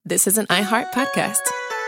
this is an iHeart podcast.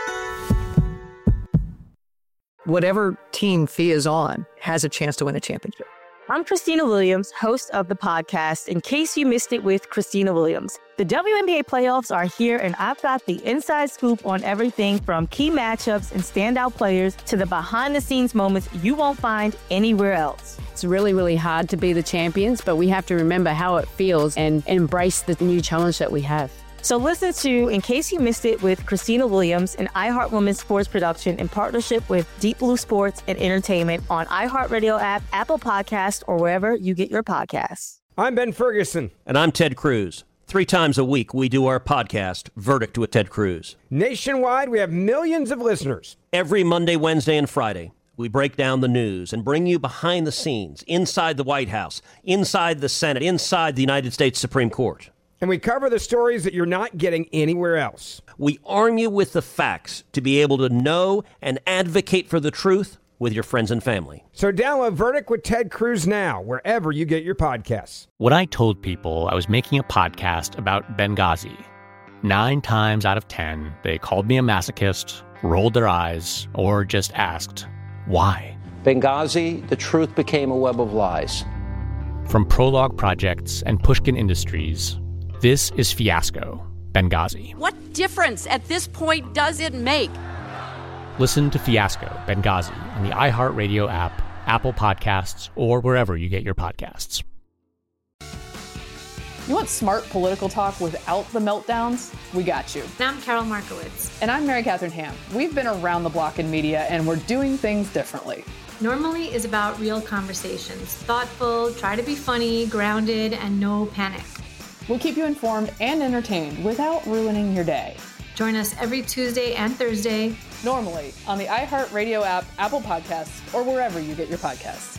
Whatever team Thea is on has a chance to win a championship. I'm Christina Williams, host of the podcast, In Case You Missed It with Christina Williams. The WNBA playoffs are here, and I've got the inside scoop on everything from key matchups and standout players to the behind-the-scenes moments you won't find anywhere else. It's really, really hard to be the champions, but we have to remember how it feels and embrace the new challenge that we have. So listen to In Case You Missed It with Christina Williams, an iHeart Women's Sports production in partnership with Deep Blue Sports and Entertainment on iHeartRadio app, Apple Podcasts, or wherever you get your podcasts. I'm Ben Ferguson. And I'm Ted Cruz. 3 times a week, we do our podcast, Verdict with Ted Cruz. Nationwide, we have millions of listeners. Every Monday, Wednesday, and Friday, we break down the news and bring you behind the scenes, inside the White House, inside the Senate, inside the United States Supreme Court. And we cover the stories that you're not getting anywhere else. We arm you with the facts to be able to know and advocate for the truth with your friends and family. So download Verdict with Ted Cruz now, wherever you get your podcasts. When I told people I was making a podcast about Benghazi, 9 times out of 10, they called me a masochist, rolled their eyes, or just asked, why? Benghazi, the truth became a web of lies. From Prologue Projects and Pushkin Industries, this is Fiasco, Benghazi. What difference at this point does it make? Listen to Fiasco, Benghazi on the iHeartRadio app, Apple Podcasts, or wherever you get your podcasts. You want smart political talk without the meltdowns? We got you. I'm Carol Markowitz. And I'm Mary Catherine Ham. We've been around the block in media, and we're doing things differently. Normally is about real conversations. Thoughtful, try to be funny, grounded, and no panic. We'll keep you informed and entertained without ruining your day. Join us every Tuesday and Thursday. Normally on the iHeartRadio app, Apple Podcasts, or wherever you get your podcasts.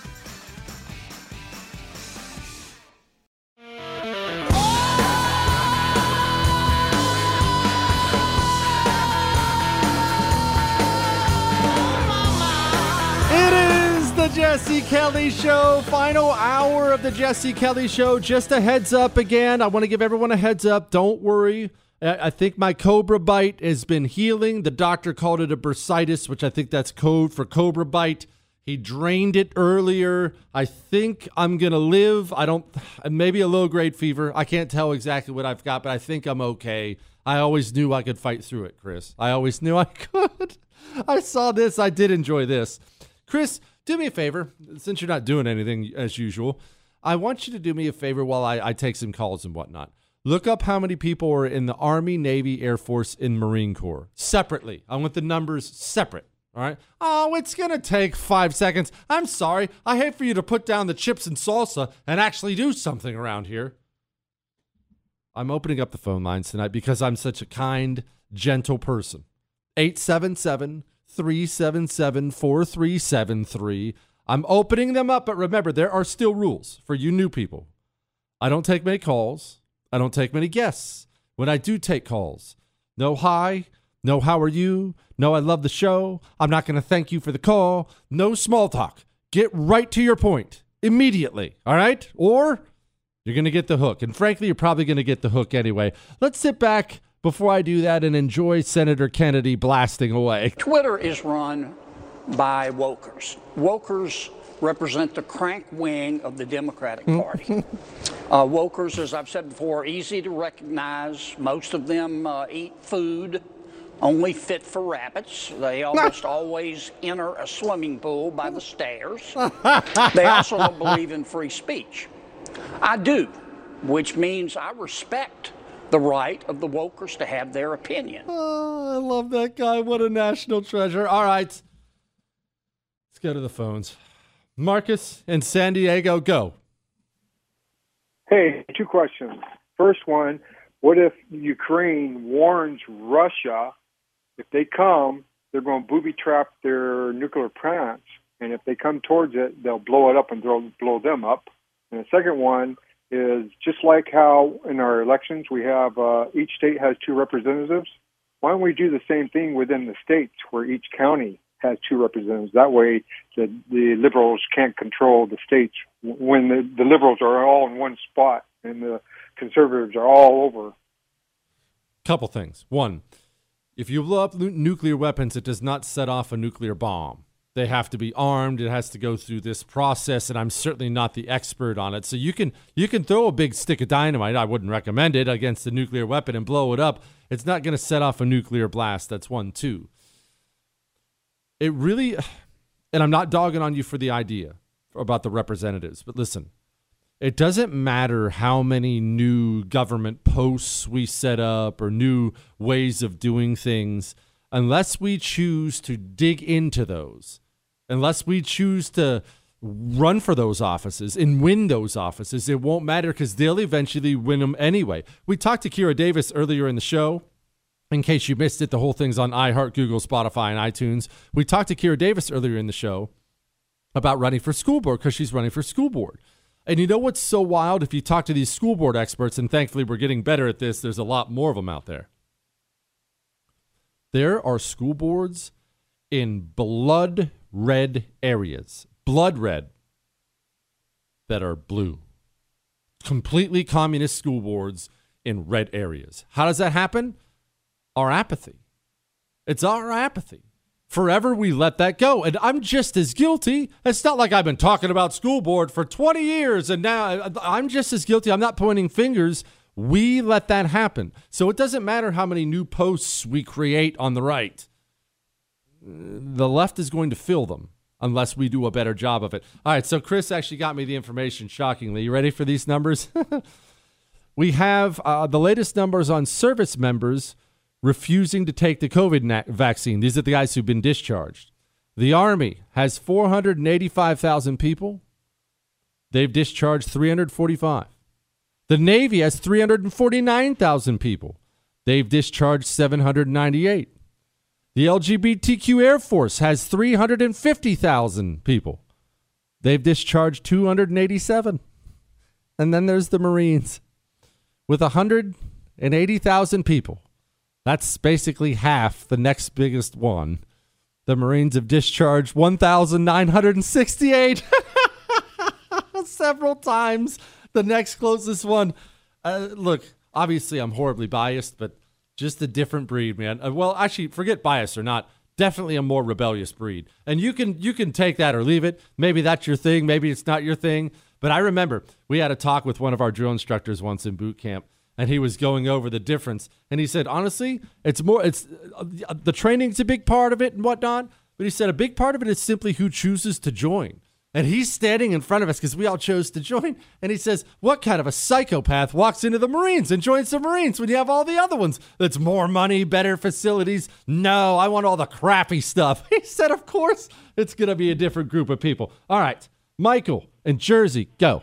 Jesse Kelly Show, final hour of the Jesse Kelly Show. Just a heads up again. I want to give everyone a heads up. Don't worry. I think my cobra bite has been healing. The doctor called it a bursitis, which I think that's code for cobra bite. He drained it earlier. I think I'm going to live. Maybe a low grade fever. I can't tell exactly what I've got, but I think I'm okay. I always knew I could fight through it, Chris. I always knew I could. I saw this. I did enjoy this. Chris, do me a favor, since you're not doing anything as usual. I want you to do me a favor while I take some calls and whatnot. Look up how many people are in the Army, Navy, Air Force, and Marine Corps separately. I want the numbers separate, all right? Oh, it's going to take 5 seconds. I'm sorry. I hate for you to put down the chips and salsa and actually do something around here. I'm opening up the phone lines tonight because I'm such a kind, gentle person. 877-377-4373. I'm opening them up, but remember, there are still rules for you new people. I don't take many calls. I don't take many guests. When I do take calls, no hi, no how are you, no I love the show, I'm not going to thank you for the call, no small talk. Get right to your point immediately, all right? Or you're going to get the hook. And frankly, you're probably going to get the hook anyway. Let's sit back before I do that and enjoy Senator Kennedy blasting away. Twitter is run by wokers. Wokers represent the crank wing of the Democratic Party. Wokers, as I've said before, are easy to recognize. Most of them eat food only fit for rabbits. They almost always enter a swimming pool by the stairs. They also don't believe in free speech. I do, which means I respect the right of the wokers to have their opinion. Oh, I love that guy. What a national treasure. All right. Let's go to the phones. Marcus in San Diego, go. Hey, 2 questions. First one, what if Ukraine warns Russia if they come, they're going to booby trap their nuclear plants, and if they come towards it, they'll blow it up and blow them up. And the second one is just like how in our elections we have each state has 2 representatives. Why don't we do the same thing within the states where each county has 2 representatives? That way the liberals can't control the states when the liberals are all in one spot and the conservatives are all over. Couple things. One, if you blow up nuclear weapons, it does not set off a nuclear bomb. They have to be armed. It has to go through this process, and I'm certainly not the expert on it. So you can throw a big stick of dynamite. I wouldn't recommend it against a nuclear weapon and blow it up. It's not going to set off a nuclear blast. That's 1, 2. It really, and I'm not dogging on you for the idea about the representatives, but listen, it doesn't matter how many new government posts we set up or new ways of doing things, unless we choose to dig into those. Unless we choose to run for those offices and win those offices, it won't matter because they'll eventually win them anyway. We talked to Kira Davis earlier in the show. In case you missed it, the whole thing's on iHeart, Google, Spotify, and iTunes. We talked to Kira Davis earlier in the show about running for school board because she's running for school board. And you know what's so wild? If you talk to these school board experts, and thankfully we're getting better at this, there's a lot more of them out there. There are school boards in blood red areas, blood red, that are blue. Completely communist school boards in red areas. How does that happen? Our apathy. It's our apathy. Forever we let that go. And I'm just as guilty. It's not like I've been talking about school board for 20 years and now I'm just as guilty. I'm not pointing fingers. We let that happen. So it doesn't matter how many new posts we create on the right. The left is going to fill them unless we do a better job of it. All right, so Chris actually got me the information, shockingly. You ready for these numbers? We have the latest numbers on service members refusing to take the COVID vaccine. These are the guys who've been discharged. The Army has 485,000 people. They've discharged 345. The Navy has 349,000 people. They've discharged 798. The LGBTQ Air Force has 350,000 people. They've discharged 287. And then there's the Marines with 180,000 people. That's basically half the next biggest one. The Marines have discharged 1,968 several times. The next closest one. Look, obviously I'm horribly biased, but just a different breed, man. Well, actually, forget bias or not. Definitely a more rebellious breed. And you can take that or leave it. Maybe that's your thing. Maybe it's not your thing. But I remember we had a talk with one of our drill instructors once in boot camp, and he was going over the difference. And he said, honestly, it's the training's a big part of it and whatnot. But he said a big part of it is simply who chooses to join. And he's standing in front of us because we all chose to join. And he says, what kind of a psychopath walks into the Marines and joins the Marines when you have all the other ones? That's more money, better facilities. No, I want all the crappy stuff. He said, of course, it's going to be a different group of people. All right, Michael in Jersey, go.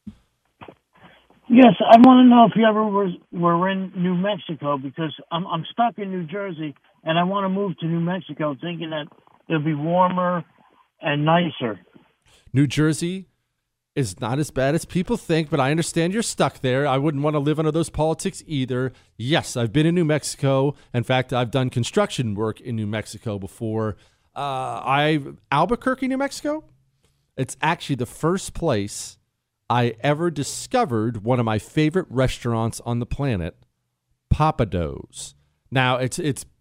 Yes, I want to know if you ever were in New Mexico, because I'm stuck in New Jersey, and I want to move to New Mexico thinking that it'll be warmer and nicer. New Jersey is not as bad as people think, but I understand you're stuck there. I wouldn't want to live under those politics either. Yes, I've been in New Mexico. In fact, I've done construction work in New Mexico before. Albuquerque, New Mexico, it's actually the first place I ever discovered one of my favorite restaurants on the planet, Pappadeaux. Now, it's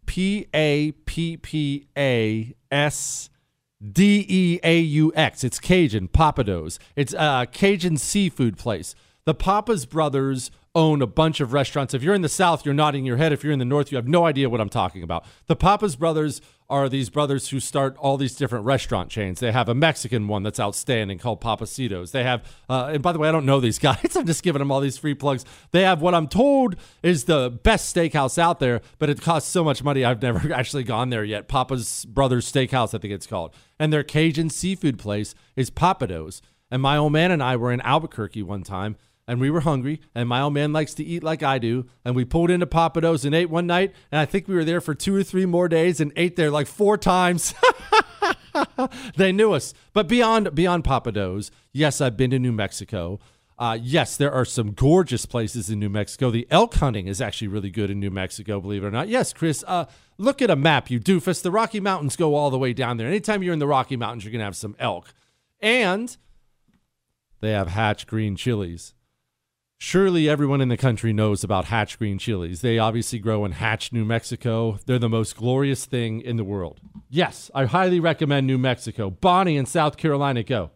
Pappadeaux. It's Cajun, Pappadeaux. It's a Cajun seafood place. The Pappas brothers own a bunch of restaurants. If you're in the South, you're nodding your head. If you're in the North, you have no idea what I'm talking about. The Pappas brothers are these brothers who start all these different restaurant chains. They have a Mexican one that's outstanding called Pappasitos. They have, and by the way, I don't know these guys. I'm just giving them all these free plugs. They have what I'm told is the best steakhouse out there, but it costs so much money I've never actually gone there yet. Pappas Brothers Steakhouse, I think it's called. And their Cajun seafood place is Pappadeaux. And my old man and I were in Albuquerque one time, and we were hungry, and my old man likes to eat like I do, and we pulled into Pappadeaux and ate one night, and I think we were there for 2 or 3 more days and ate there like 4 times. They knew us. But beyond Pappadeaux, yes, I've been to New Mexico. Yes, there are some gorgeous places in New Mexico. The elk hunting is actually really good in New Mexico, believe it or not. Yes, Chris, look at a map, you doofus. The Rocky Mountains go all the way down there. Anytime you're in the Rocky Mountains, you're going to have some elk. And they have Hatch green chilies. Surely everyone in the country knows about Hatch green chilies. They obviously grow in Hatch, New Mexico. They're the most glorious thing in the world. Yes, I highly recommend New Mexico. Bonnie in South Carolina, go.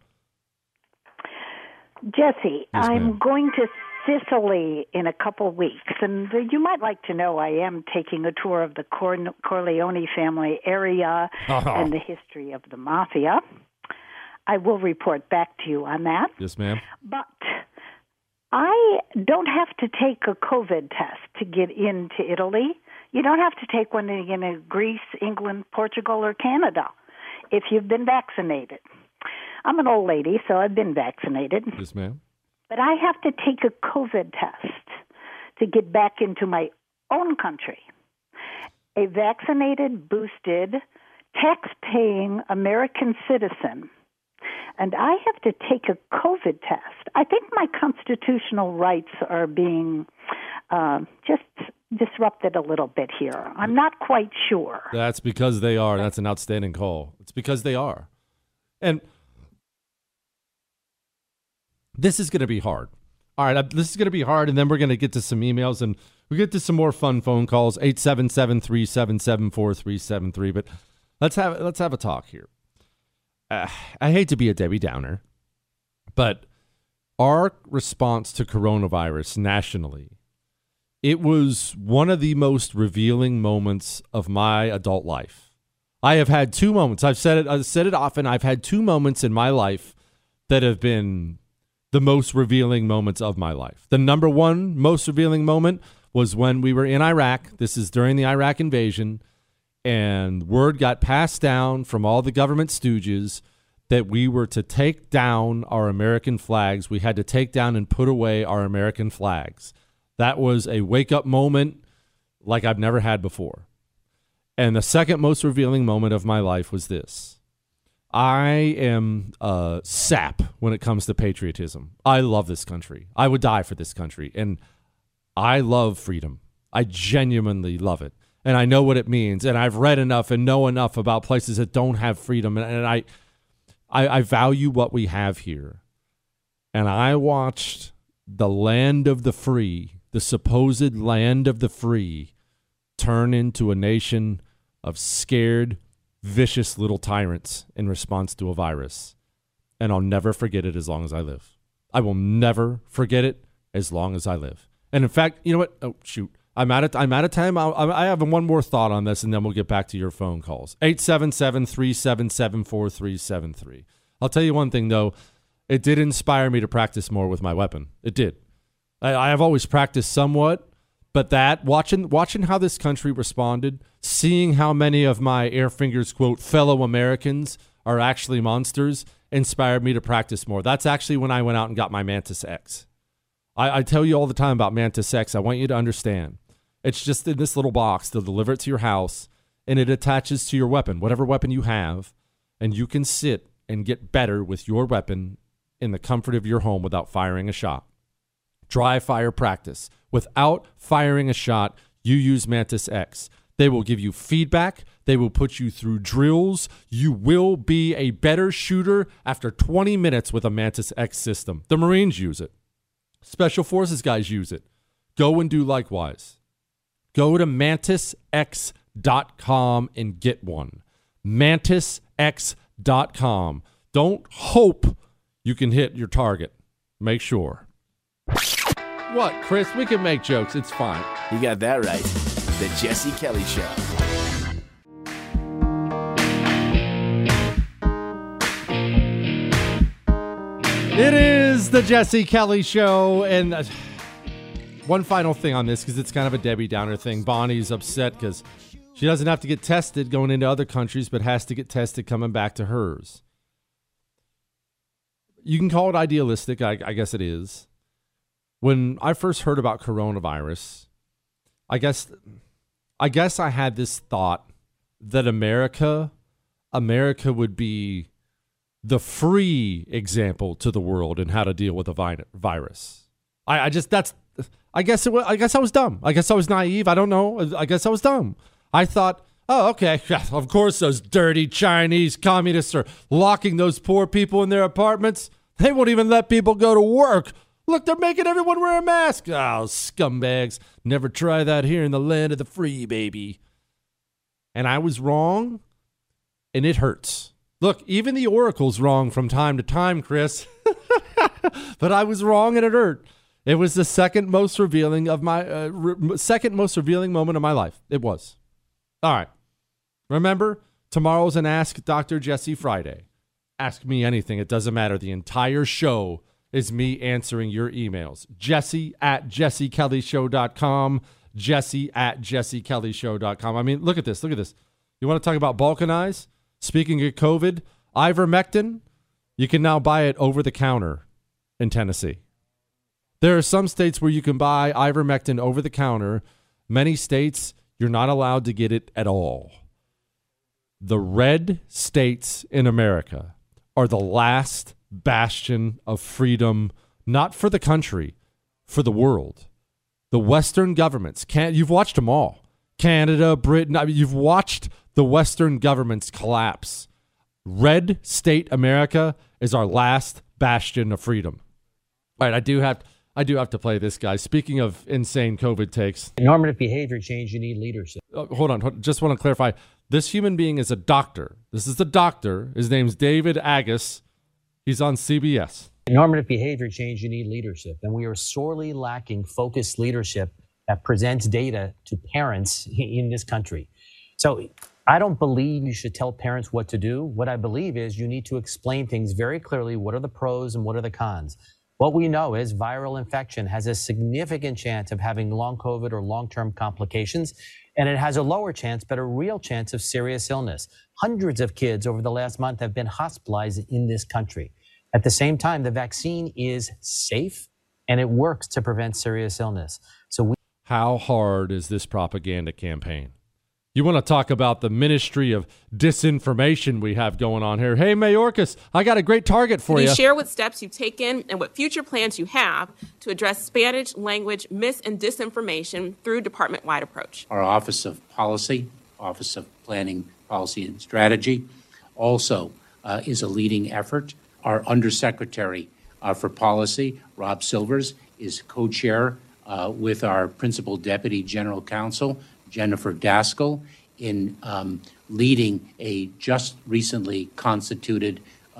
Jesse, Yes, I'm ma'am. going to Sicily in a couple weeks, and you might like to know I am taking a tour of the Corleone family area and the history of the mafia. I will report back to you on that. Yes, ma'am. But I don't have to take a COVID test to get into Italy. You don't have to take one in Greece, England, Portugal, or Canada if you've been vaccinated. I'm an old lady, so I've been vaccinated. Yes, ma'am. But I have to take a COVID test to get back into my own country. A vaccinated, boosted, tax-paying American citizen. And I have to take a COVID test. I think my constitutional rights are being just disrupted a little bit here. I'm not quite sure. That's because they are. That's an outstanding call. It's because they are. And this is going to be hard. All right, this is going to be hard, and then we're going to get to some emails, and we'll get to some more fun phone calls, 877-377-4373. But let's have a talk here. I hate to be a Debbie Downer, but our response to coronavirus nationally, it was one of the most revealing moments of my adult life. I have had two moments. I've said it often. I've had two moments in my life that have been the most revealing moments of my life. The number one most revealing moment was when we were in Iraq. This is during the Iraq invasion, and word got passed down from all the government stooges that we were to take down our American flags. We had to take down and put away our American flags. That was a wake-up moment like I've never had before. And the second most revealing moment of my life was this. I am sap when it comes to patriotism. I love this country. I would die for this country. And I love freedom. I genuinely love it. And I know what it means. And I've read enough and know enough about places that don't have freedom. And I value what we have here. And I watched the land of the free, the supposed land of the free, turn into a nation of scared, vicious little tyrants in response to a virus. And I'll never forget it as long as I live. I will never forget it as long as I live. And in fact, you know what? Oh, shoot. I'm out of time. I have one more thought on this, and then we'll get back to your phone calls. 877-377-4373. I'll tell you one thing, though. It did inspire me to practice more with my weapon. It did. I have always practiced somewhat, but that, watching how this country responded, seeing how many of my Air Fingers, quote, fellow Americans are actually monsters, inspired me to practice more. That's actually when I went out and got my Mantis X. I tell you all the time about Mantis X. I want you to understand. It's just in this little box. They'll deliver it to your house, and it attaches to your weapon, whatever weapon you have, and you can sit and get better with your weapon in the comfort of your home without firing a shot. Dry fire practice. Without firing a shot, you use Mantis X. They will give you feedback. They will put you through drills. You will be a better shooter after 20 minutes with a Mantis X system. The Marines use it. Special Forces guys use it. Go and do likewise. Go to MantisX.com and get one. MantisX.com. Don't hope you can hit your target. Make sure. What, Chris? We can make jokes. It's fine. You got that right. The Jesse Kelly Show. It is the Jesse Kelly Show. And one final thing on this, because it's kind of a Debbie Downer thing. Bonnie's upset because she doesn't have to get tested going into other countries, but has to get tested coming back to hers. You can call it idealistic. I guess it is. When I first heard about coronavirus, I guess I had this thought that America would be the free example to the world in how to deal with a virus. I guess I was dumb. I guess I was naive. I don't know. I guess I was dumb. I thought, oh, okay, of course those dirty Chinese communists are locking those poor people in their apartments. They won't even let people go to work. Look, they're making everyone wear a mask. Oh, scumbags. Never try that here in the land of the free, baby. And I was wrong, and it hurts. Look, even the Oracle's wrong from time to time, Chris. But I was wrong, and it hurt. It was the second most revealing of my second most revealing moment of my life. It was. All right. Remember, tomorrow's an Ask Dr. Jesse Friday. Ask me anything. It doesn't matter. The entire show is me answering your emails. Jesse@jessekellyshow.com. Jesse@jessekellyshow.com. I mean, look at this. Look at this. You want to talk about Balkanize? Speaking of COVID, ivermectin, you can now buy it over the counter in Tennessee. There are some states where you can buy ivermectin over the counter. Many states, you're not allowed to get it at all. The red states in America are the last bastion of freedom, not for the country, for the world. The Western governments, you've watched them all. Canada, Britain, you've watched the Western governments collapse. Red state America is our last bastion of freedom. All right, I do have to play this guy. Speaking of insane COVID takes. Normative behavior change, you need leadership. Hold on. Just want to clarify. This human being is a doctor. This is the doctor. His name's David Agus. He's on CBS. Normative behavior change, you need leadership. And we are sorely lacking focused leadership that presents data to parents in this country. So I don't believe you should tell parents what to do. What I believe is you need to explain things very clearly. What are the pros and what are the cons? What we know is viral infection has a significant chance of having long COVID or long-term complications, and it has a lower chance, but a real chance of serious illness. Hundreds of kids over the last month have been hospitalized in this country. At the same time, the vaccine is safe, and it works to prevent serious illness. How hard is this propaganda campaign? You want to talk about the ministry of disinformation we have going on here. Hey, Mayorkas, I got a great target for you. Can you share what steps you've taken and what future plans you have to address Spanish language mis- and disinformation through department-wide approach? Our Office of Policy, Office of Planning, Policy and Strategy also is a leading effort. Our Undersecretary for Policy, Rob Silvers, is co-chair with our Principal Deputy General Counsel, Jennifer Daskell, in leading a just recently constituted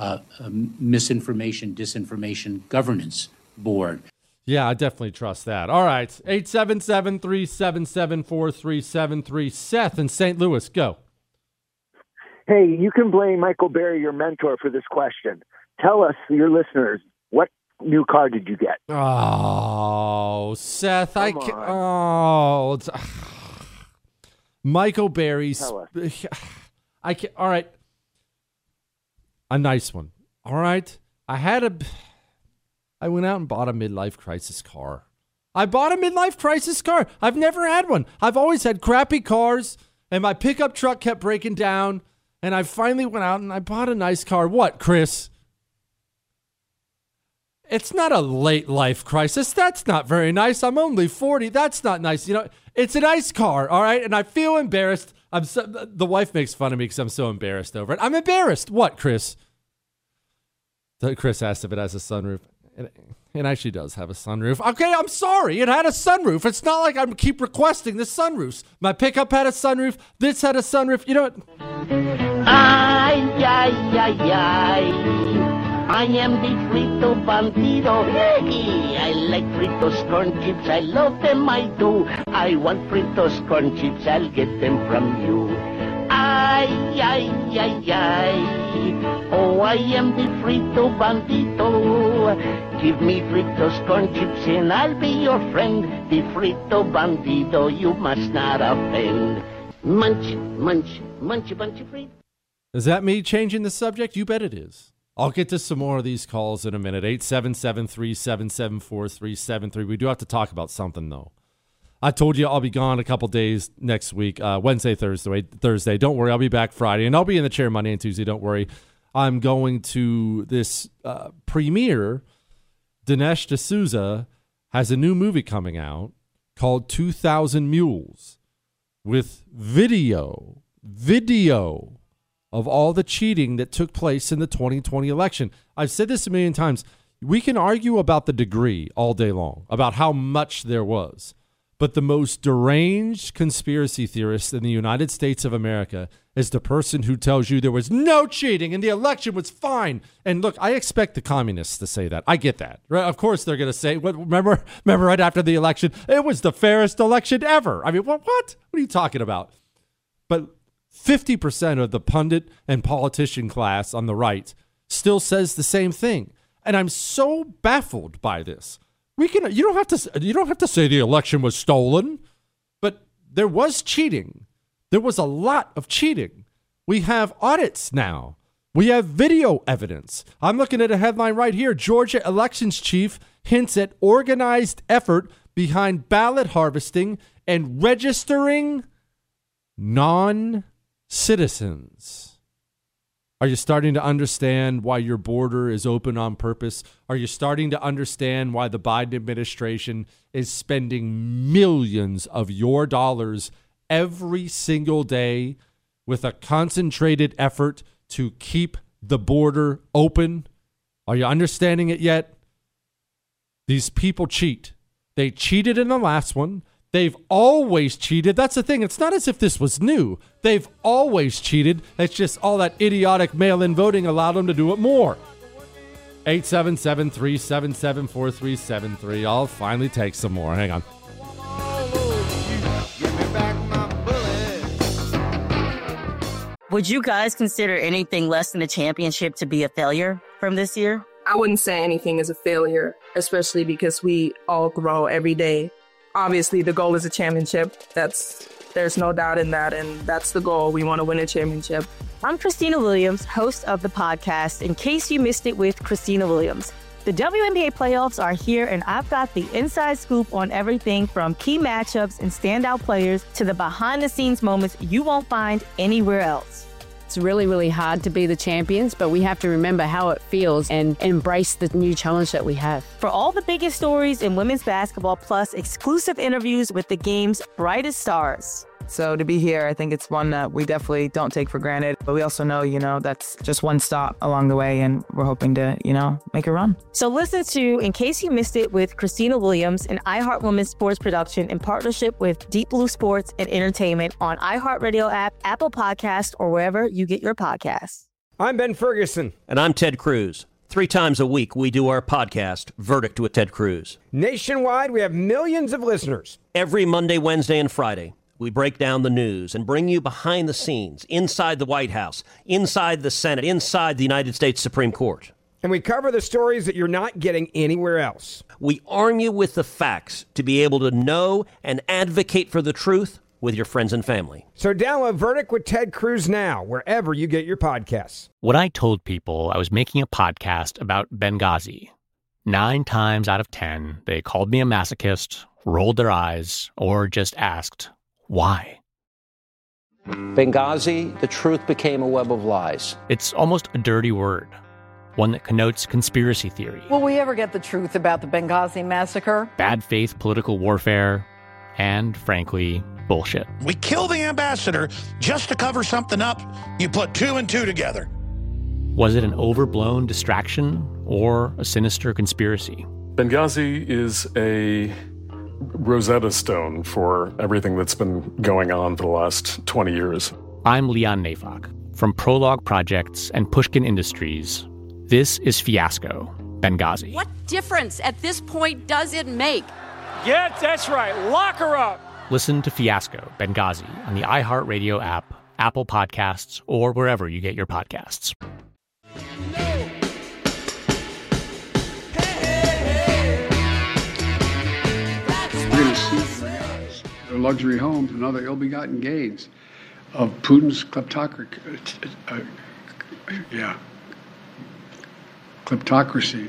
misinformation, disinformation governance board. Yeah, I definitely trust that. All right, 877-377-4373. Seth in St. Louis, go. Hey, you can blame Michael Berry, your mentor, for this question. Tell us, your listeners, what new car did you get? Oh, Seth, I can't. Oh, Michael Berry's. I can't. All right. A nice one. All right. I went out and bought a midlife crisis car. I bought a midlife crisis car. I've never had one. I've always had crappy cars, and my pickup truck kept breaking down, and I finally went out and I bought a nice car. What, Chris? It's not a late life crisis. That's not very nice. I'm only 40. That's not nice. You know, it's a nice car, all right? And I feel embarrassed. The wife makes fun of me because I'm so embarrassed over it. I'm embarrassed. What, Chris? Chris asked if it has a sunroof. It actually does have a sunroof. Okay, I'm sorry. It had a sunroof. It's not like I keep requesting the sunroofs. My pickup had a sunroof. This had a sunroof. You know what? Ay, ay, ay, ay. I am the frito bandido. I like Fritos corn chips. I love them, I do. I want Fritos corn chips. I'll get them from you. Ay, ay, ay, ay. Oh, I am the frito bandito. Give me Fritos corn chips and I'll be your friend. The frito bandido, you must not offend. Munch, munch, munch, bunch of Fritos. Is that me changing the subject? You bet it is. I'll get to some more of these calls in a minute. 877-377-4373. We do have to talk about something, though. I told you I'll be gone a couple days next week, Wednesday, Thursday. Don't worry, I'll be back Friday. And I'll be in the chair Monday and Tuesday. Don't worry. I'm going to this premiere. Dinesh D'Souza has a new movie coming out called 2,000 Mules with video of all the cheating that took place in the 2020 election. I've said this a million times. We can argue about the degree all day long, about how much there was. But the most deranged conspiracy theorist in the United States of America is the person who tells you there was no cheating and the election was fine. And look, I expect the communists to say that. I get that. Right? Of course they're going to say, remember right after the election, it was the fairest election ever. I mean, what? What are you talking about? But 50% of the pundit and politician class on the right still says the same thing. And I'm so baffled by this. You don't have to say the election was stolen, but there was cheating. There was a lot of cheating. We have audits now. We have video evidence. I'm looking at a headline right here. Georgia elections chief hints at organized effort behind ballot harvesting and registering non-citizens. Are you starting to understand why your border is open on purpose? Are you starting to understand why the Biden administration is spending millions of your dollars every single day with a concentrated effort to keep the border open? Are you understanding it yet? These people cheat. They cheated in the last one. They've always cheated. That's the thing. It's not as if this was new. They've always cheated. It's just all that idiotic mail-in voting allowed them to do it more. 877-377-4373. I'll finally take some more. Hang on. Would you guys consider anything less than a championship to be a failure from this year? I wouldn't say anything is a failure, especially because we all grow every day. Obviously, the goal is a championship. There's no doubt in that, and that's the goal. We want to win a championship. I'm Christina Williams, host of the podcast, In Case You Missed It with Christina Williams. The WNBA playoffs are here, and I've got the inside scoop on everything from key matchups and standout players to the behind-the-scenes moments you won't find anywhere else. It's really, really hard to be the champions, but we have to remember how it feels and embrace the new challenge that we have. For all the biggest stories in women's basketball, plus exclusive interviews with the game's brightest stars. So to be here, I think it's one that we definitely don't take for granted. But we also know, that's just one stop along the way, and we're hoping to, make a run. So listen to In Case You Missed It with Christina Williams, an iHeart Women's sports production in partnership with Deep Blue Sports and Entertainment on iHeartRadio app, Apple Podcast, or wherever you get your podcasts. I'm Ben Ferguson. And I'm Ted Cruz. 3 times a week, we do our podcast, Verdict with Ted Cruz. Nationwide, we have millions of listeners. Every Monday, Wednesday, and Friday, we break down the news and bring you behind the scenes, inside the White House, inside the Senate, inside the United States Supreme Court. And we cover the stories that you're not getting anywhere else. We arm you with the facts to be able to know and advocate for the truth with your friends and family. So download Verdict with Ted Cruz now, wherever you get your podcasts. When I told people I was making a podcast about Benghazi, 9 times out of 10, they called me a masochist, rolled their eyes, or just asked, why? Benghazi, the truth became a web of lies. It's almost a dirty word, one that connotes conspiracy theory. Will we ever get the truth about the Benghazi massacre? Bad faith political warfare, and frankly, bullshit. We kill the ambassador just to cover something up. You put 2 and 2 together. Was it an overblown distraction or a sinister conspiracy? Benghazi is a Rosetta Stone for everything that's been going on for the last 20 years. I'm Leon Neyfakh. From Prologue Projects and Pushkin Industries, this is Fiasco, Benghazi. What difference at this point does it make? Yeah, that's right. Lock her up. Listen to Fiasco, Benghazi on the iHeartRadio app, Apple Podcasts, or wherever you get your podcasts. We're going to see their luxury homes and other ill-begotten gains of Putin's kleptocracy. Kleptocracy.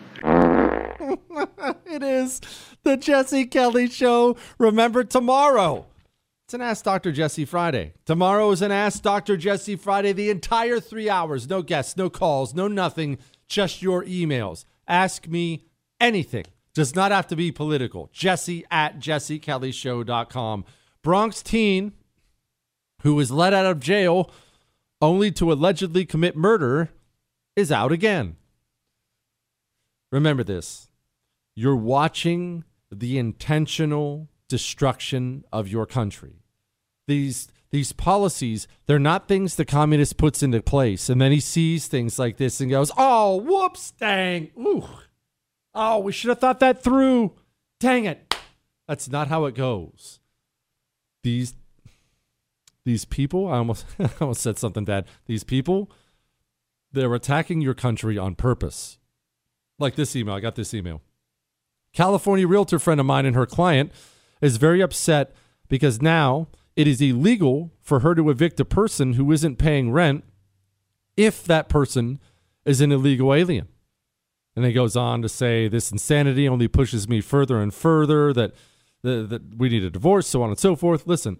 It is the Jesse Kelly Show. Remember, tomorrow, it's an Ask Dr. Jesse Friday. Tomorrow is an Ask Dr. Jesse Friday. The entire 3 hours. No guests, no calls, no nothing. Just your emails. Ask me anything. Does not have to be political. Jesse@jessekellyshow.com. Bronx teen who was let out of jail only to allegedly commit murder is out again. remember this. You're watching the intentional destruction of your country. These policies, they're not things the communist puts into place. And then he sees things like this and goes, oh, whoops, dang. Ooh. Oh, we should have thought that through. Dang it. That's not how it goes. These people, I almost said something bad. These people, they're attacking your country on purpose. Like this email. I got this email. California realtor friend of mine and her client is very upset because now it is illegal for her to evict a person who isn't paying rent if that person is an illegal alien. And it goes on to say this insanity only pushes me further and further, that we need a divorce, so on and so forth. Listen,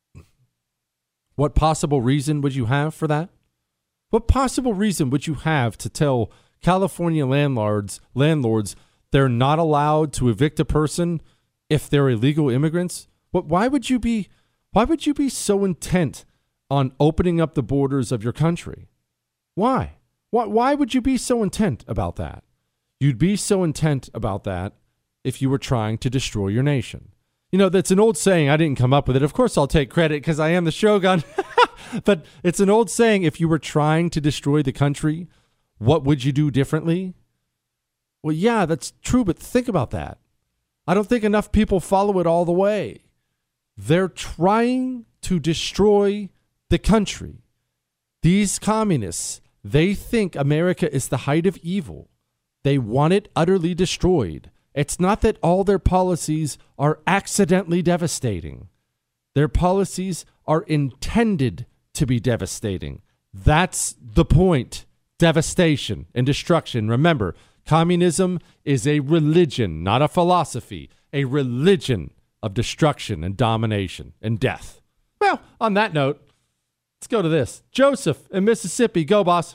what possible reason would you have for that? What possible reason would you have to tell California landlords they're not allowed to evict a person if they're illegal immigrants? Why would you be so intent on opening up the borders of your country? Why? Why would you be so intent about that? You'd be so intent about that if you were trying to destroy your nation. You know, that's an old saying. I didn't come up with it. Of course, I'll take credit because I am the Shogun. But it's an old saying. If you were trying to destroy the country, what would you do differently? Well, yeah, that's true. But think about that. I don't think enough people follow it all the way. They're trying to destroy the country. These communists, they think America is the height of evil. They want it utterly destroyed. It's not that all their policies are accidentally devastating. Their policies are intended to be devastating. That's the point. Devastation and destruction. Remember, communism is a religion, not a philosophy. A religion of destruction and domination and death. Well, on that note, let's go to this. Joseph in Mississippi. Go, boss.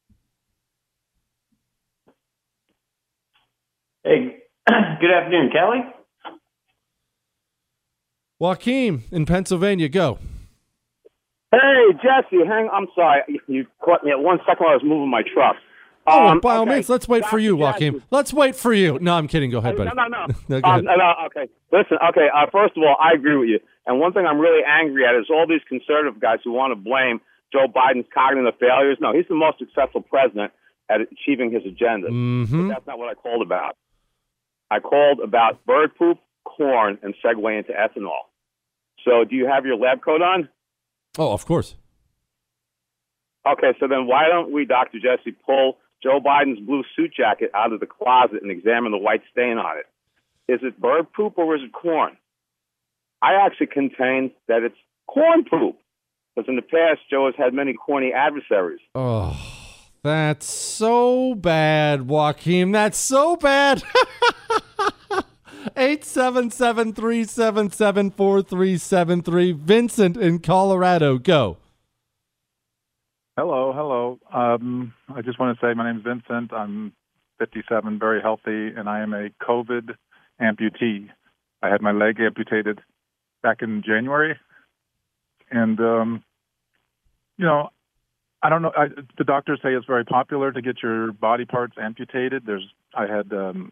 Hey, good afternoon, Kelly. Joaquin in Pennsylvania. Go. Hey, Jesse, I'm sorry. You caught me at 1 second while I was moving my truck. By all means, let's wait for you, Joaquin. Let's wait for you. No, I'm kidding. Go ahead, buddy. No. No, go ahead. Okay. Listen, okay, first of all, I agree with you. And one thing I'm really angry at is all these conservative guys who want to blame Joe Biden's cognitive failures. No, he's the most successful president at achieving his agenda. Mm-hmm. But that's not what I called about. I called about bird poop, corn, and segue into ethanol. So do you have your lab coat on? Oh, of course. Okay, so then why don't we, Dr. Jesse, pull Joe Biden's blue suit jacket out of the closet and examine the white stain on it? Is it bird poop or is it corn? I actually contend that it's corn poop, because in the past, Joe has had many corny adversaries. Oh, that's so bad, Joaquin. That's so bad. 877-377-4373. Vincent in Colorado. Go. Hello. I just want to say my name is Vincent. I'm 57, very healthy, and I am a COVID amputee. I had my leg amputated back in January, and I don't know. The doctors say it's very popular to get your body parts amputated. I had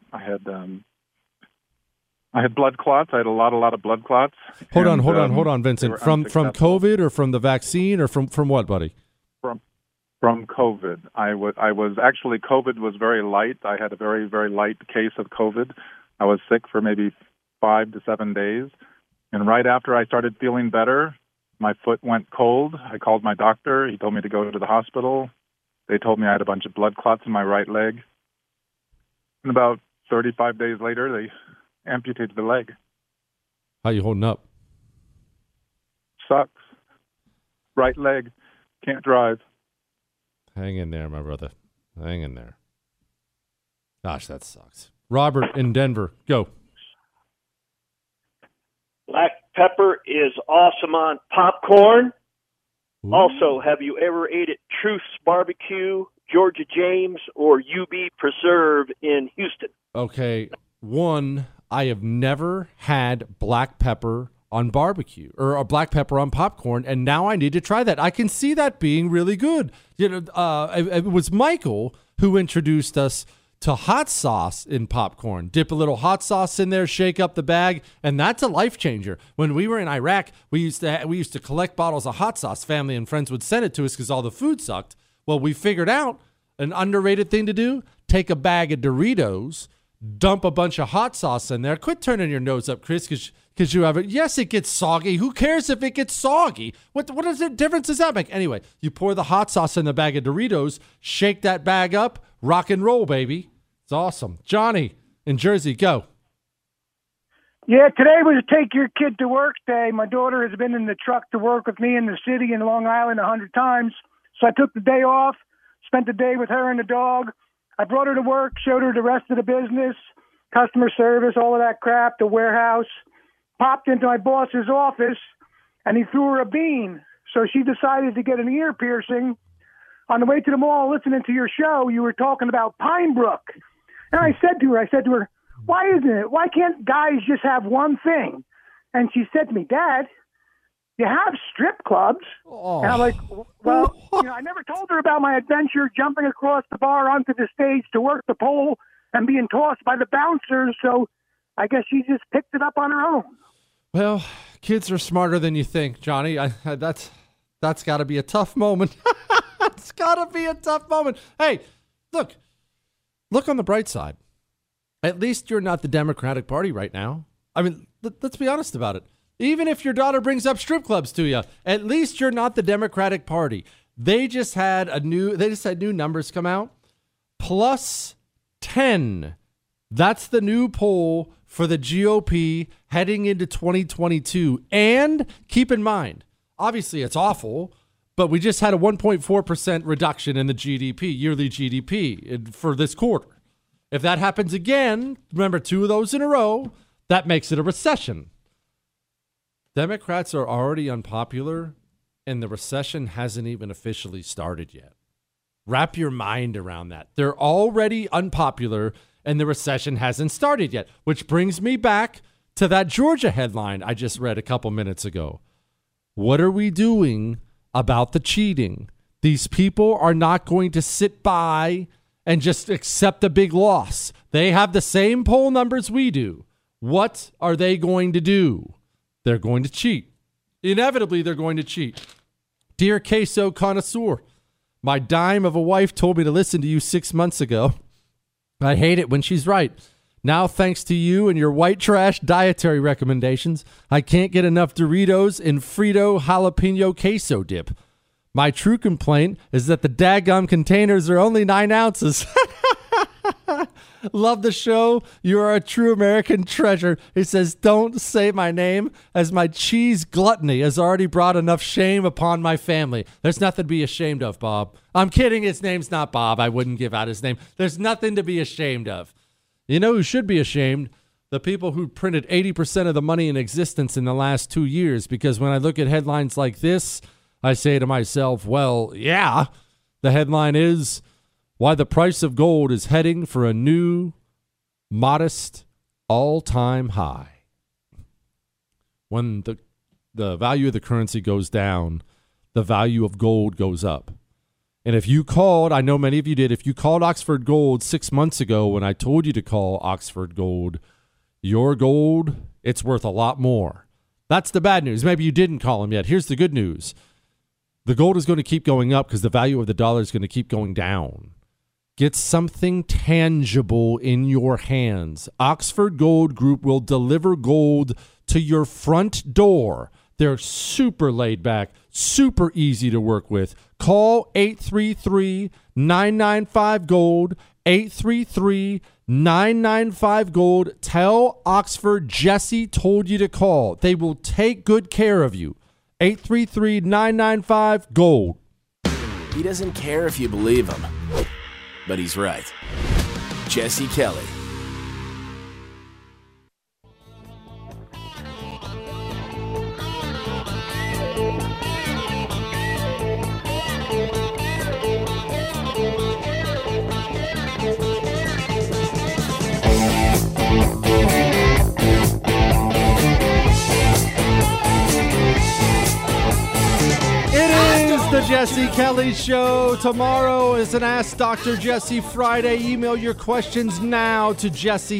blood clots. I had a lot of blood clots. Hold on, Vincent. From COVID or from the vaccine or from what, buddy? From COVID. I was actually, COVID was very light. I had a very, very light case of COVID. I was sick for maybe 5 to 7 days. And right after I started feeling better, my foot went cold. I called my doctor. He told me to go to the hospital. They told me I had a bunch of blood clots in my right leg. And about 35 days later, they amputated the leg. How you holding up? Sucks. Right leg. Can't drive. Hang in there, my brother. Hang in there. Gosh, that sucks. Robert in Denver. Go. Black pepper is awesome on popcorn. Ooh. Also, have you ever ate at Truth's Barbecue, Georgia James, or UB Preserve in Houston? Okay. One, I have never had black pepper on barbecue or a black pepper on popcorn, and now I need to try that. I can see that being really good. It was Michael who introduced us to hot sauce in popcorn. Dip a little hot sauce in there, shake up the bag, and that's a life changer. When we were in Iraq, we used to collect bottles of hot sauce. Family and friends would send it to us because all the food sucked. Well, we figured out an underrated thing to do: take a bag of Doritos, dump a bunch of hot sauce in there. Quit turning your nose up, Chris, because you have it. Yes, it gets soggy. Who cares if it gets soggy? What is the difference does that make? Anyway, you pour the hot sauce in the bag of Doritos, shake that bag up, rock and roll, baby. It's awesome. Johnny in Jersey, go. Yeah, today was a take your kid to work day. My daughter has been in the truck to work with me in the city in Long Island 100 times. So I took the day off, spent the day with her and the dog. I brought her to work, showed her the rest of the business, customer service, all of that crap, the warehouse. Popped into my boss's office, and he threw her a bean. So she decided to get an ear piercing. On the way to the mall, listening to your show, you were talking about Pine Brook. And I said to her, why can't guys just have one thing? And she said to me, Dad, you have strip clubs. Oh. And I'm like, well, I never told her about my adventure jumping across the bar onto the stage to work the pole and being tossed by the bouncers. So I guess she just picked it up on her own. Well, kids are smarter than you think, Johnny. That's got to be a tough moment. It's got to be a tough moment. Hey, look on the bright side. At least you're not the Democratic Party right now. I mean, let's be honest about it. Even if your daughter brings up strip clubs to you, at least you're not the Democratic Party. They just had new numbers come out. Plus 10. That's the new poll for the GOP heading into 2022. And keep in mind, obviously it's awful, but we just had a 1.4% reduction in the GDP, yearly GDP for this quarter. If that happens again, remember 2 of those in a row, that makes it a recession. Democrats are already unpopular, and the recession hasn't even officially started yet. Wrap your mind around that. They're already unpopular, and the recession hasn't started yet, which brings me back to that Georgia headline I just read a couple minutes ago. What are we doing about the cheating? These people are not going to sit by and just accept a big loss. They have the same poll numbers we do. What are they going to do? They're going to cheat. Inevitably, they're going to cheat. Dear queso connoisseur, my dime of a wife told me to listen to you 6 months ago. I hate it when she's right. Now, thanks to you and your white trash dietary recommendations, I can't get enough Doritos and Frito jalapeno queso dip. My true complaint is that the daggum containers are only 9 ounces. Love the show. You are a true American treasure. He says, don't say my name, as my cheese gluttony has already brought enough shame upon my family. There's nothing to be ashamed of, Bob. I'm kidding. His name's not Bob. I wouldn't give out his name. There's nothing to be ashamed of. You know who should be ashamed? The people who printed 80% of the money in existence in the last 2 years. Because when I look at headlines like this, I say to myself, well, yeah. The headline is, why the price of gold is heading for a new, modest, all-time high. When the value of the currency goes down, the value of gold goes up. And if you called, I know many of you did, if you called Oxford Gold 6 months ago when I told you to call Oxford Gold, your gold, it's worth a lot more. That's the bad news. Maybe you didn't call them yet. Here's the good news. The gold is going to keep going up because the value of the dollar is going to keep going down. Get something tangible in your hands. Oxford Gold Group will deliver gold to your front door. They're super laid back, super easy to work with. Call 833-995-GOLD, 833-995-GOLD. Tell Oxford Jesse told you to call. They will take good care of you. 833-995-GOLD. He doesn't care if you believe him, but he's right. Jesse Kelly. It is The Jesse Kelly Show. Tomorrow is an Ask Dr. Jesse Friday. Email your questions now to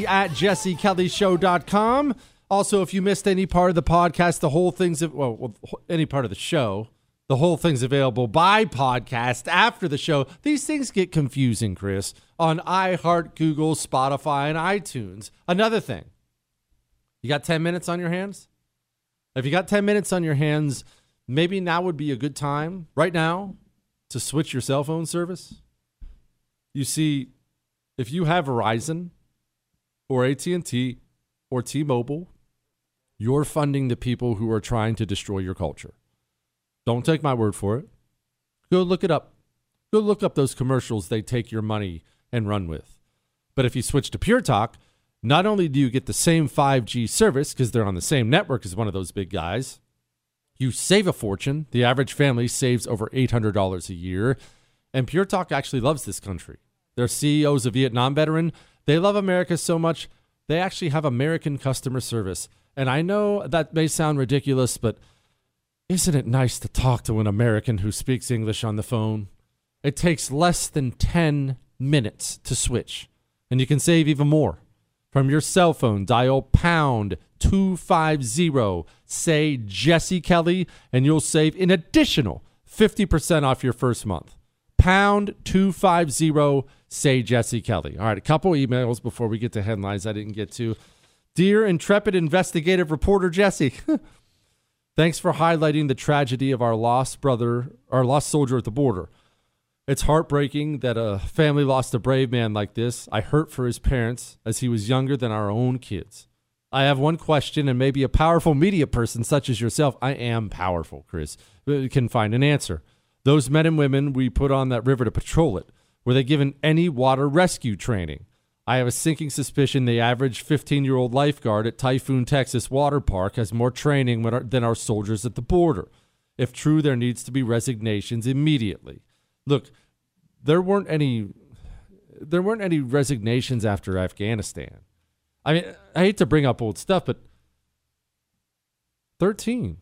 jesse@jessekellyshow.com. Also, if you missed any part of the podcast, the whole thing's, any part of the show, the whole thing's available by podcast after the show. These things get confusing, Chris, on iHeart, Google, Spotify, and iTunes. Another thing, you got 10 minutes on your hands? If you got 10 minutes on your hands, maybe now would be a good time, right now, to switch your cell phone service. You see, if you have Verizon or AT&T or T-Mobile, you're funding the people who are trying to destroy your culture. Don't take my word for it. Go look it up. Go look up those commercials they take your money and run with. But if you switch to Pure Talk, not only do you get the same 5G service, because they're on the same network as one of those big guys, you save a fortune. The average family saves over $800 a year. And Pure Talk actually loves this country. Their CEO is a Vietnam veteran. They love America so much, they actually have American customer service. And I know that may sound ridiculous, but isn't it nice to talk to an American who speaks English on the phone? It takes less than 10 minutes to switch, and you can save even more. From your cell phone, dial pound 250, say Jesse Kelly, and you'll save an additional 50% off your first month. Pound 250, say Jesse Kelly. All right, a couple emails before we get to headlines I didn't get to. Dear intrepid investigative reporter Jesse, thanks for highlighting the tragedy of our lost soldier at the border. It's heartbreaking that a family lost a brave man like this. I hurt for his parents as he was younger than our own kids. I have one question, and maybe a powerful media person such as yourself, I am powerful, Chris, can find an answer. Those men and women we put on that river to patrol it, were they given any water rescue training? I have a sinking suspicion the average 15-year-old lifeguard at Typhoon, Texas water park has more training than our soldiers at the border. If true, there needs to be resignations immediately. Look, there weren't any resignations after Afghanistan. I mean, I hate to bring up old stuff, but 13.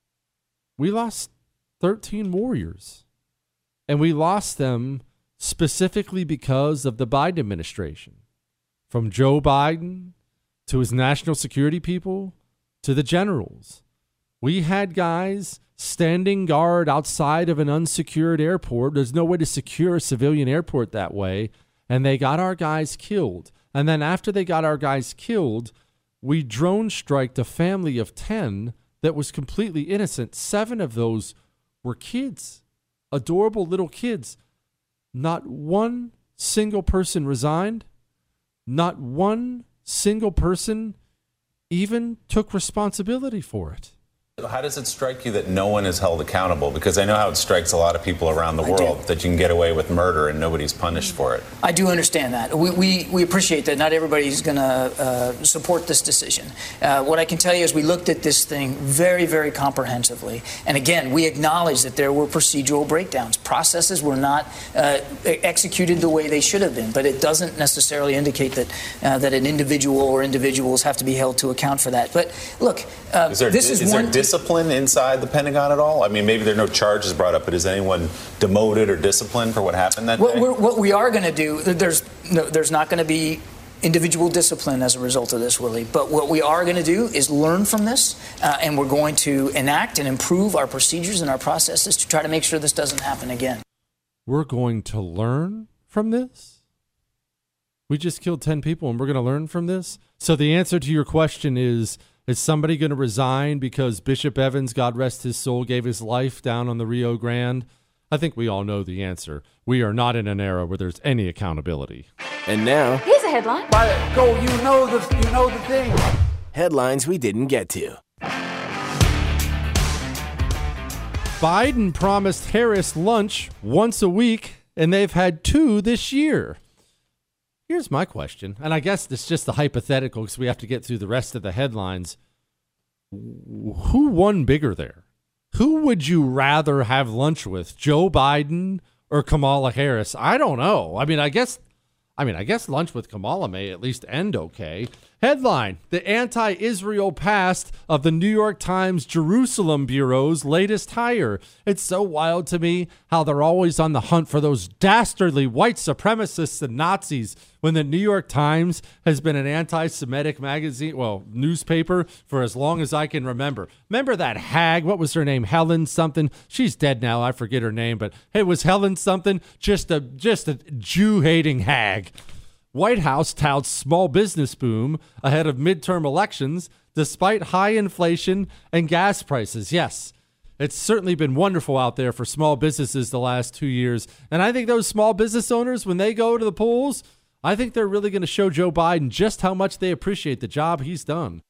We lost 13 warriors. And we lost them specifically because of the Biden administration. From Joe Biden to his national security people to the generals. We had guys standing guard outside of an unsecured airport. There's no way to secure a civilian airport that way. And they got our guys killed. And then after they got our guys killed, we drone striked a family of 10 that was completely innocent. 7 of those were kids, adorable little kids. Not one single person resigned. Not one single person even took responsibility for it. How does it strike you that no one is held accountable? Because I know how it strikes a lot of people around the world that you can get away with murder and nobody's punished for it. I do understand that. We appreciate that. Not everybody's going to support this decision. What I can tell you is we looked at this thing very, very comprehensively. And again, we acknowledge that there were procedural breakdowns. Processes were not executed the way they should have been. But it doesn't necessarily indicate that an individual or individuals have to be held to account for that. But look, is there discipline inside the Pentagon at all? I mean, maybe there are no charges brought up, but is anyone demoted or disciplined for what happened that day? What we are going to do, there's not going to be individual discipline as a result of this, Willie. But what we are going to do is learn from this, and we're going to enact and improve our procedures and our processes to try to make sure this doesn't happen again. We're going to learn from this? We just killed 10 people, and we're going to learn from this? So the answer to your question is somebody going to resign because Bishop Evans, God rest his soul, gave his life down on the Rio Grande? I think we all know the answer. We are not in an era where there's any accountability. And now, here's a headline. Go, you know the thing. Headlines we didn't get to. Biden promised Harris lunch once a week, and they've had 2 this year. Here's my question, and I guess it's just a hypothetical because we have to get through the rest of the headlines. Who won bigger there? Who would you rather have lunch with, Joe Biden or Kamala Harris? I don't know. I mean, I guess lunch with Kamala may at least end okay. Headline: the anti-Israel past of the New York Times Jerusalem Bureau's latest hire. It's so wild to me how they're always on the hunt for those dastardly white supremacists and Nazis when the New York Times has been an anti-Semitic newspaper for as long as I can remember. Remember that hag? What was her name? Helen something? She's dead now. I forget her name, but it was Helen something. Just a Jew-hating hag. White House touts small business boom ahead of midterm elections despite high inflation and gas prices. Yes, it's certainly been wonderful out there for small businesses the last 2 years. And I think those small business owners, when they go to the polls, I think they're really going to show Joe Biden just how much they appreciate the job he's done.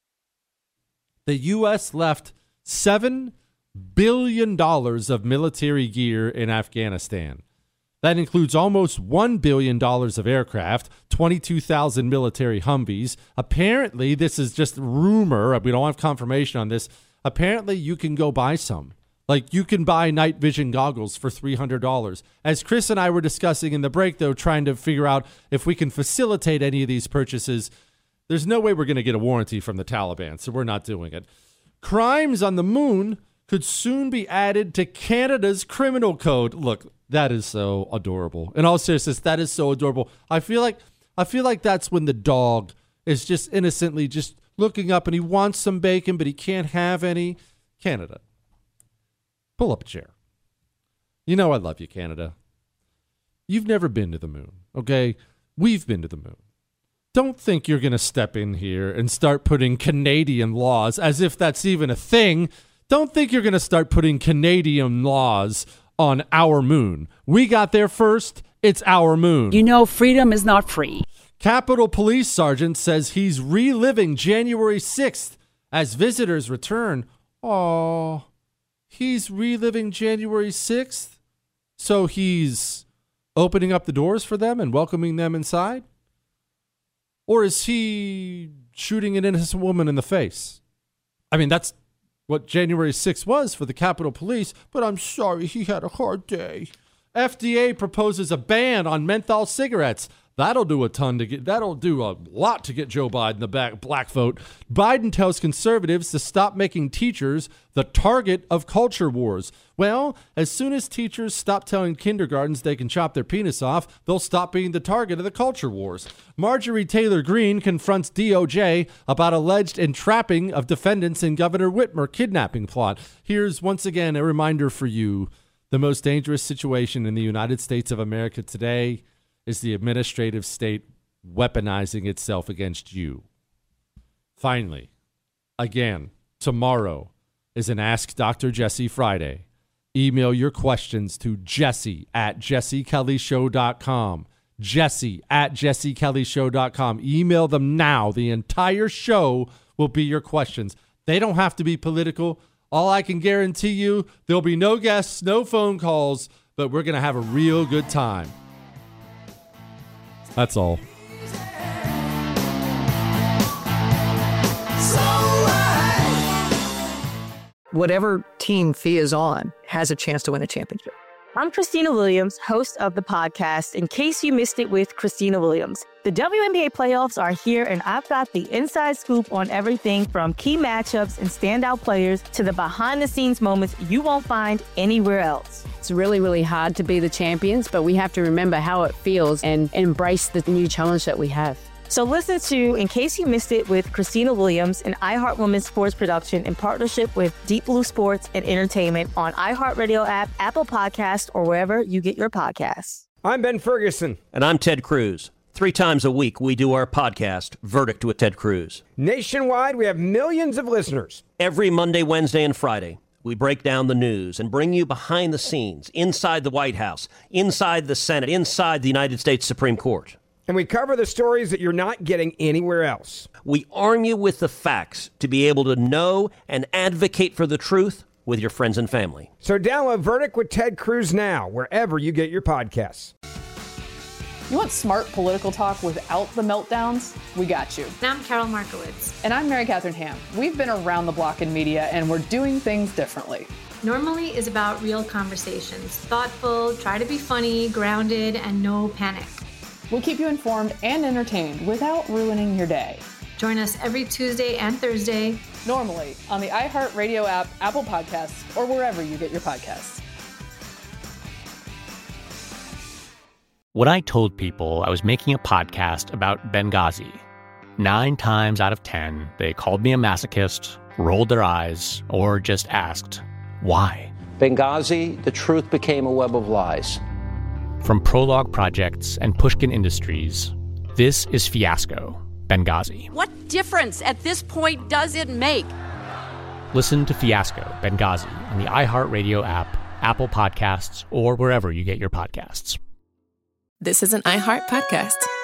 The U.S. left $7 billion of military gear in Afghanistan. That includes almost $1 billion of aircraft, 22,000 military Humvees. Apparently, this is just rumor. We don't have confirmation on this. Apparently, you can go buy some. Like, you can buy night vision goggles for $300. As Chris and I were discussing in the break, though, trying to figure out if we can facilitate any of these purchases, there's no way we're going to get a warranty from the Taliban, so we're not doing it. Crimes on the moon could soon be added to Canada's criminal code. Look, that is so adorable. In all seriousness, that is so adorable. I feel like that's when the dog is just innocently just looking up and he wants some bacon, but he can't have any. Canada, pull up a chair. You know I love you, Canada. You've never been to the moon, okay? We've been to the moon. Don't think you're going to step in here and start putting Canadian laws, as if that's even a thing. Don't think you're going to start putting Canadian laws on our moon. We got there first. It's our moon. You know, freedom is not free. Capitol Police Sergeant says he's reliving January 6th as visitors return. Oh, he's reliving January 6th? So he's opening up the doors for them and welcoming them inside? Or is he shooting an innocent woman in the face? I mean, that's what January 6th was for the Capitol Police, but I'm sorry he had a hard day. FDA proposes a ban on menthol cigarettes. That'll do a lot to get Joe Biden the black vote. Biden tells conservatives to stop making teachers the target of culture wars. Well, as soon as teachers stop telling kindergartens they can chop their penis off, they'll stop being the target of the culture wars. Marjorie Taylor Greene confronts DOJ about alleged entrapping of defendants in Governor Whitmer kidnapping plot. Here's once again a reminder for you. The most dangerous situation in the United States of America today is the administrative state weaponizing itself against you. Finally, again, tomorrow is an Ask Dr. Jesse Friday. Email your questions to jesse@jessekellyshow.com. jesse@jessekellyshow.com. Email them now. The entire show will be your questions. They don't have to be political. All I can guarantee you, there'll be no guests, no phone calls, but we're going to have a real good time. That's all. Whatever team Fee is on has a chance to win a championship. I'm Christina Williams, host of the podcast, In Case You Missed It with Christina Williams. The WNBA playoffs are here, and I've got the inside scoop on everything from key matchups and standout players to the behind-the-scenes moments you won't find anywhere else. It's really, really hard to be the champions, but we have to remember how it feels and embrace the new challenge that we have. So listen to In Case You Missed It with Christina Williams, an iHeart Women's Sports production in partnership with Deep Blue Sports and Entertainment on iHeartRadio app, Apple Podcasts, or wherever you get your podcasts. I'm Ben Ferguson. And I'm Ted Cruz. 3 times a week, we do our podcast, Verdict with Ted Cruz. Nationwide, we have millions of listeners. Every Monday, Wednesday, and Friday, we break down the news and bring you behind the scenes, inside the White House, inside the Senate, inside the United States Supreme Court. And we cover the stories that you're not getting anywhere else. We arm you with the facts to be able to know and advocate for the truth with your friends and family. So download Verdict with Ted Cruz now, wherever you get your podcasts. You want smart political talk without the meltdowns? We got you. I'm Carol Markowitz. And I'm Mary Catherine Ham. We've been around the block in media, and we're doing things differently. Normally is about real conversations. Thoughtful, try to be funny, grounded, and no panic. We'll keep you informed and entertained without ruining your day. Join us every Tuesday and Thursday. Normally on the iHeartRadio app, Apple Podcasts, or wherever you get your podcasts. When I told people I was making a podcast about Benghazi, 9 times out of 10, they called me a masochist, rolled their eyes, or just asked, why? Benghazi, the truth became a web of lies. From Prologue Projects and Pushkin Industries, this is Fiasco, Benghazi. What difference at this point does it make? Listen to Fiasco, Benghazi on the iHeartRadio app, Apple Podcasts, or wherever you get your podcasts. This is an iHeart podcast.